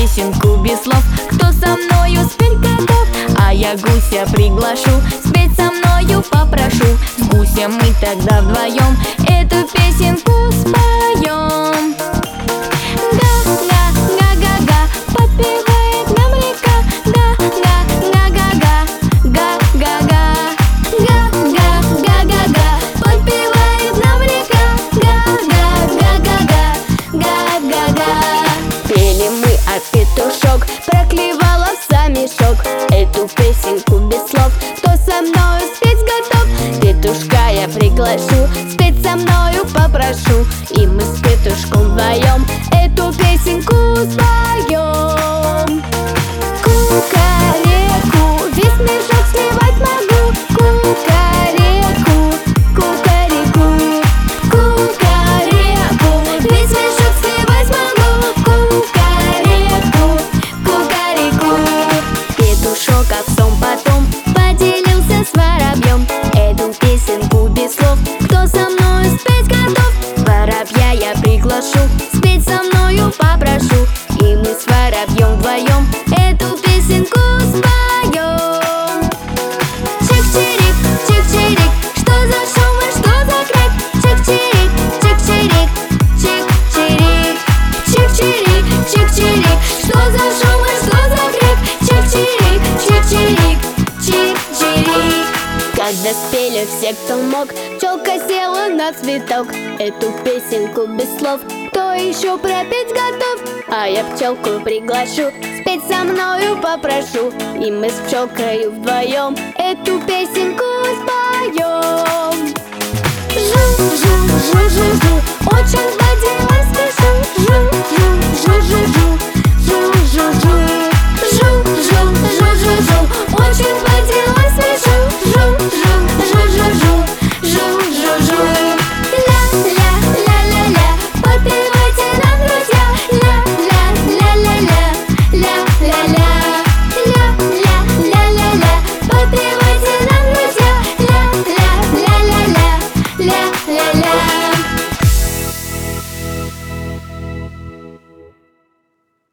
песенку без слов. Кто со мною спеть готов? А я гуся приглашу, спеть со мною попрошу. С гусем мы тогда вдвоем эту песенку споем. Га-га-га-га-га, подпевает нам река. Га-га-га-га-га, га-га-га. Га-га-га-га-га, подпевает нам река. Га-га-га-га-га, га-га-га. Пели мы, а петушок проклевал овса мешок. Эту песенку без слов. Кто со мною спеть готов? Петушка я приглашу, спеть со мною попрошу. И мы с петушком вдвоем эту песенку споем. Кукареку, весь мешок сливать могу. Кукареку, кукареку, кукареку, весь мешок сливать могу. Кукареку, кукареку. Петушок овцом потом поделился с воробьем. Эту песенку без слов. Кто со мною спеть готов? Воробья я приглашу, спеть со мною попрошу. И мы с воробьем вдвоем эту песенку споем. Чик-чирик, чик-чирик, что за шум и что за крик? Чик-чирик, чик-чирик, чик-чирик, чик-чирик, чик-чирик, что за шум и что за крик? Чик-чирик, чик-чирик, чик-чирик. Когда спели все, кто мог, пчелка села на цветок. Эту песенку без слов кто еще пропеть готов? А я пчелку приглашу, спеть со мною попрошу. И мы с пчелкою вдвоем эту песенку споем. Жу-жу-жу-жу-жу, очень